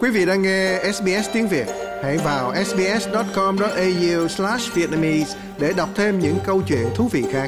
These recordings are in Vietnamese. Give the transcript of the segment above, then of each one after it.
Quý vị đang nghe SBS tiếng Việt. Hãy vào sbs.com.au/vietnamese để đọc thêm những câu chuyện thú vị khác.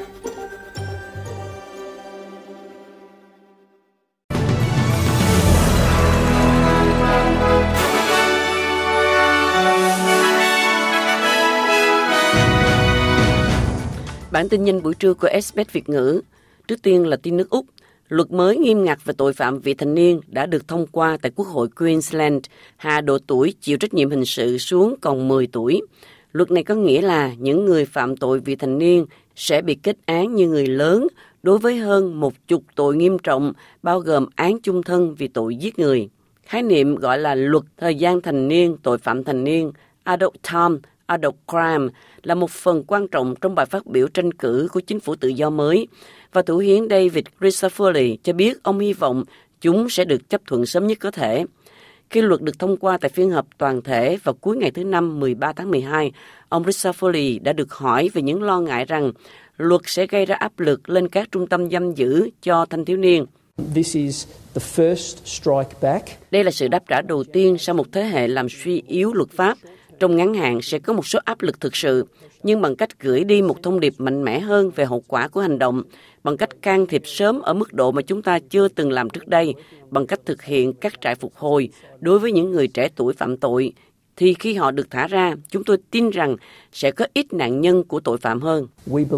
Bản tin nhanh buổi trưa của SBS Việt ngữ. Trước tiên là tin nước Úc. Luật mới nghiêm ngặt về tội phạm vị thành niên đã được thông qua tại Quốc hội Queensland, hạ độ tuổi chịu trách nhiệm hình sự xuống còn 10 tuổi. Luật này có nghĩa là những người phạm tội vị thành niên sẽ bị kết án như người lớn đối với hơn 10 tội nghiêm trọng, bao gồm án chung thân vì tội giết người. Khái niệm gọi là luật thời gian thành niên, tội phạm thành niên, Adult Time, Adult Crime là một phần quan trọng trong bài phát biểu tranh cử của chính phủ tự do mới. Và thủ hiến David Crisafulli cho biết ông hy vọng chúng sẽ được chấp thuận sớm nhất có thể. Khi luật được thông qua tại phiên họp toàn thể vào cuối ngày thứ Năm 13 tháng 12, ông Crisafulli đã được hỏi về những lo ngại rằng luật sẽ gây ra áp lực lên các trung tâm giam giữ cho thanh thiếu niên. Đây là sự đáp trả đầu tiên sau một thế hệ làm suy yếu luật pháp. Trong ngắn hạn sẽ có một số áp lực thực sự, nhưng bằng cách gửi đi một thông điệp mạnh mẽ hơn về hậu quả của hành động, bằng cách can thiệp sớm ở mức độ mà chúng ta chưa từng làm trước đây, bằng cách thực hiện các trại phục hồi đối với những người trẻ tuổi phạm tội, thì khi họ được thả ra, chúng tôi tin rằng sẽ có ít nạn nhân của tội phạm hơn.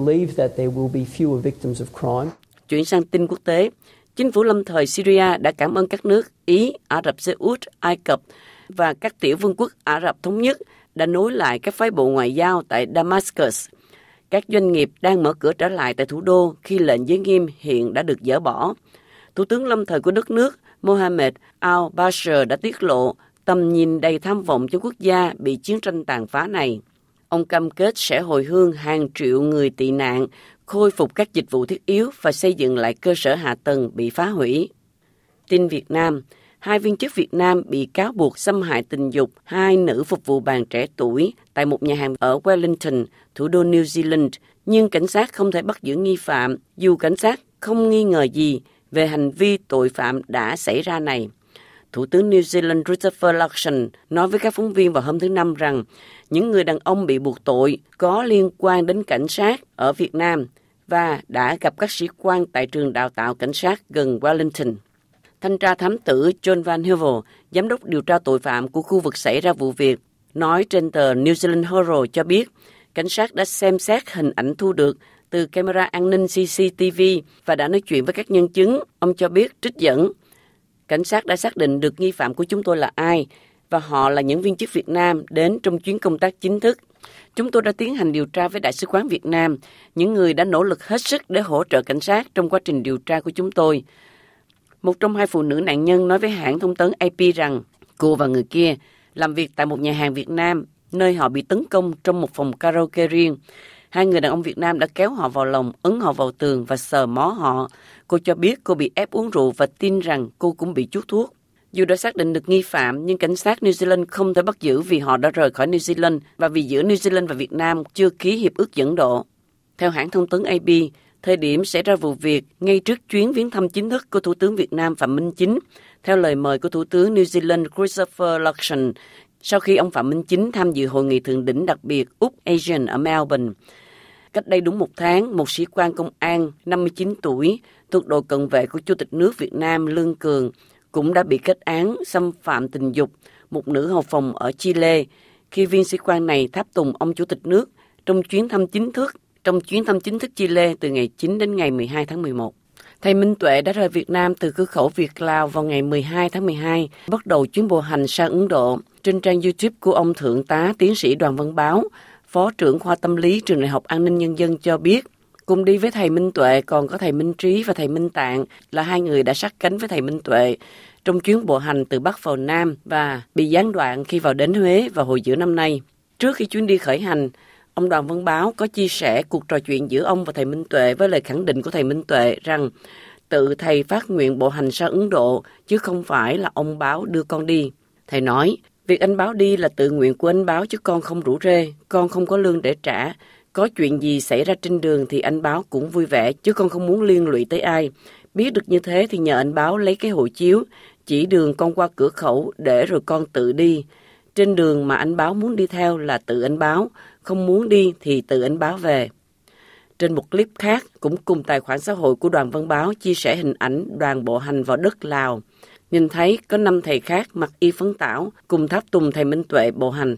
Chuyển sang tin quốc tế, chính phủ lâm thời Syria đã cảm ơn các nước Ý, Ả Rập Xê Út, Ai Cập và các tiểu vương quốc Ả Rập Thống Nhất đã nối lại các phái bộ ngoại giao tại Damascus. Các doanh nghiệp đang mở cửa trở lại tại thủ đô khi lệnh giới nghiêm hiện đã được dỡ bỏ. Thủ tướng lâm thời của đất nước Mohamed al-Bashir đã tiết lộ tầm nhìn đầy tham vọng cho quốc gia bị chiến tranh tàn phá này. Ông cam kết sẽ hồi hương hàng triệu người tị nạn, khôi phục các dịch vụ thiết yếu và xây dựng lại cơ sở hạ tầng bị phá hủy. Tin Việt Nam. 2 viên chức Việt Nam bị cáo buộc xâm hại tình dục 2 nữ phục vụ bàn trẻ tuổi tại một nhà hàng ở Wellington, thủ đô New Zealand, nhưng cảnh sát không thể bắt giữ nghi phạm dù cảnh sát không nghi ngờ gì về hành vi tội phạm đã xảy ra này. Thủ tướng New Zealand Christopher Luxon nói với các phóng viên vào hôm thứ Năm rằng những người đàn ông bị buộc tội có liên quan đến cảnh sát ở Việt Nam và đã gặp các sĩ quan tại trường đào tạo cảnh sát gần Wellington. Thanh tra thám tử John Van Heuvel, giám đốc điều tra tội phạm của khu vực xảy ra vụ việc, nói trên tờ New Zealand Herald cho biết cảnh sát đã xem xét hình ảnh thu được từ camera an ninh CCTV và đã nói chuyện với các nhân chứng. Ông cho biết trích dẫn, cảnh sát đã xác định được nghi phạm của chúng tôi là ai và họ là những viên chức Việt Nam đến trong chuyến công tác chính thức. Chúng tôi đã tiến hành điều tra với Đại sứ quán Việt Nam, những người đã nỗ lực hết sức để hỗ trợ cảnh sát trong quá trình điều tra của chúng tôi. Một trong 2 phụ nữ nạn nhân nói với hãng thông tấn AP rằng cô và người kia làm việc tại một nhà hàng Việt Nam, nơi họ bị tấn công trong một phòng karaoke riêng. 2 người đàn ông Việt Nam đã kéo họ vào lòng, ấn họ vào tường và sờ mó họ. Cô cho biết cô bị ép uống rượu và tin rằng cô cũng bị chuốc thuốc. Dù đã xác định được nghi phạm, nhưng cảnh sát New Zealand không thể bắt giữ vì họ đã rời khỏi New Zealand và vì giữa New Zealand và Việt Nam chưa ký hiệp ước dẫn độ. Theo hãng thông tấn AP, thời điểm xảy ra vụ việc ngay trước chuyến viếng thăm chính thức của Thủ tướng Việt Nam Phạm Minh Chính, theo lời mời của Thủ tướng New Zealand Christopher Luxon, sau khi ông Phạm Minh Chính tham dự hội nghị thượng đỉnh đặc biệt Úc-ASEAN ở Melbourne. Cách đây đúng 1 tháng, một sĩ quan công an 59 tuổi thuộc đội cận vệ của Chủ tịch nước Việt Nam Lương Cường cũng đã bị kết án xâm phạm tình dục một nữ hầu phòng ở Chile khi viên sĩ quan này tháp tùng ông Chủ tịch nước trong chuyến thăm chính thức Chile từ ngày 9 đến ngày 12 tháng 11. Thầy Minh Tuệ đã rời Việt Nam từ cửa khẩu Việt Lào vào ngày 12 tháng 12, bắt đầu chuyến bộ hành sang Ấn Độ. Trên trang YouTube của ông Thượng tá Tiến sĩ Đoàn Văn Báo, Phó trưởng khoa tâm lý Trường Đại học An ninh Nhân dân cho biết, cùng đi với thầy Minh Tuệ còn có thầy Minh Trí và thầy Minh Tạng là 2 người đã sát cánh với thầy Minh Tuệ trong chuyến bộ hành từ Bắc vào Nam và bị gián đoạn khi vào đến Huế vào hồi giữa năm nay. Trước khi chuyến đi khởi hành, ông Đoàn Văn Báo có chia sẻ cuộc trò chuyện giữa ông và thầy Minh Tuệ với lời khẳng định của thầy Minh Tuệ rằng tự thầy phát nguyện bộ hành sang Ấn Độ chứ không phải là ông Báo đưa con đi. Thầy nói, việc anh Báo đi là tự nguyện của anh Báo chứ con không rủ rê, con không có lương để trả. Có chuyện gì xảy ra trên đường thì anh Báo cũng vui vẻ chứ con không muốn liên lụy tới ai. Biết được như thế thì nhờ anh Báo lấy cái hộ chiếu, chỉ đường con qua cửa khẩu để rồi con tự đi. Trên đường mà anh Báo muốn đi theo là tự anh Báo, không muốn đi thì tự anh Báo về. Trên một clip khác, cũng cùng tài khoản xã hội của Đoàn Văn Báo chia sẻ hình ảnh đoàn bộ hành vào đất Lào. Nhìn thấy có 5 thầy khác mặc y phấn tảo cùng tháp tùng thầy Minh Tuệ bộ hành.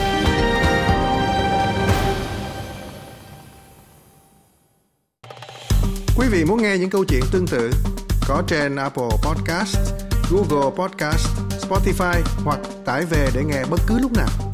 Quý vị muốn nghe những câu chuyện tương tự có trên Apple Podcast, Google Podcast, Spotify hoặc tải về để nghe bất cứ lúc nào.